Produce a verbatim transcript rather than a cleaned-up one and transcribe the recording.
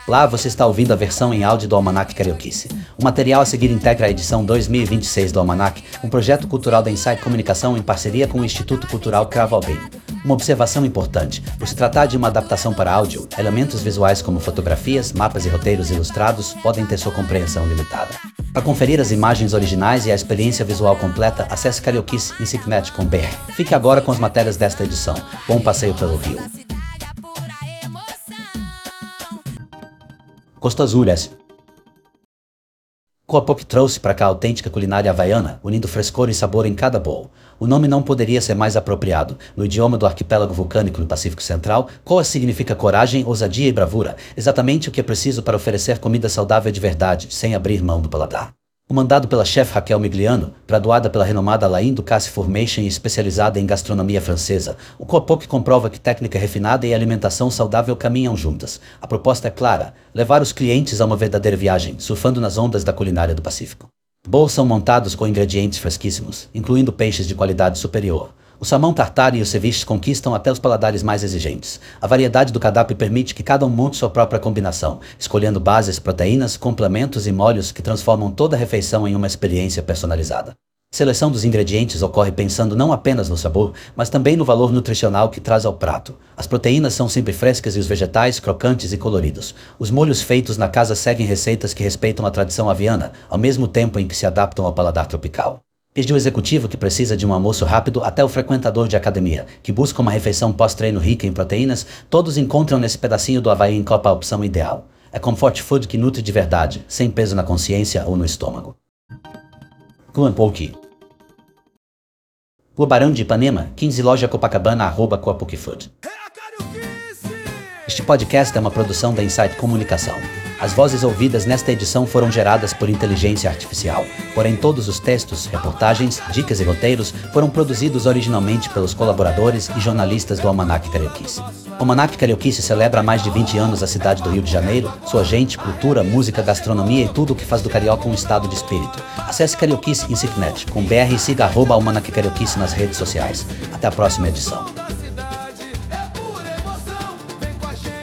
Lá você está ouvindo a versão em áudio do Almanac Carioquice. O material a seguir integra a edição dois mil e vinte e seis do Almanac, um projeto cultural da Insight Comunicação em parceria com o Instituto Cultural Cravo Albim. Uma observação importante: por se tratar de uma adaptação para áudio, elementos visuais como fotografias, mapas e roteiros ilustrados podem ter sua compreensão limitada. Para conferir as imagens originais e a experiência visual completa, acesse carioquice ponto insignet ponto b r. Fique agora com as matérias desta edição. Bom passeio pelo Rio. Costa Azul S. Coapop trouxe para cá a autêntica culinária havaiana, unindo frescor e sabor em cada bowl. O nome não poderia ser mais apropriado. No idioma do arquipélago vulcânico do Pacífico Central, Coa significa coragem, ousadia e bravura, exatamente o que é preciso para oferecer comida saudável de verdade, sem abrir mão do paladar. Comandado pela chefe Raquel Migliano, graduada pela renomada Alain Ducasse Formation e especializada em gastronomia francesa, o Coapop comprova que técnica refinada e alimentação saudável caminham juntas. A proposta é clara: levar os clientes a uma verdadeira viagem, surfando nas ondas da culinária do Pacífico. Bowls são montados com ingredientes fresquíssimos, incluindo peixes de qualidade superior. O salmão tartar e os ceviches conquistam até os paladares mais exigentes. A variedade do cardápio permite que cada um monte sua própria combinação, escolhendo bases, proteínas, complementos e molhos que transformam toda a refeição em uma experiência personalizada. A seleção dos ingredientes ocorre pensando não apenas no sabor, mas também no valor nutricional que traz ao prato. As proteínas são sempre frescas e os vegetais crocantes e coloridos. Os molhos feitos na casa seguem receitas que respeitam a tradição haviana, ao mesmo tempo em que se adaptam ao paladar tropical. Desde o executivo que precisa de um almoço rápido até o frequentador de academia, que busca uma refeição pós-treino rica em proteínas, todos encontram nesse pedacinho do Havaí em Copa a opção ideal. É comfort food que nutre de verdade, sem peso na consciência ou no estômago. Coapok. Rua Barão de Ipanema, quinze Loja Copacabana, arroba Coapok Food. Este podcast é uma produção da Insight Comunicação. As vozes ouvidas nesta edição foram geradas por inteligência artificial, porém todos os textos, reportagens, dicas e roteiros foram produzidos originalmente pelos colaboradores e jornalistas do Almanac Carioquice. O Almanac Carioquice celebra há mais de vinte anos a cidade do Rio de Janeiro, sua gente, cultura, música, gastronomia e tudo o que faz do carioca um estado de espírito. Acesse Carioquice Insignet com B R e siga arroba Almanac Carioquice nas redes sociais. Até a próxima edição.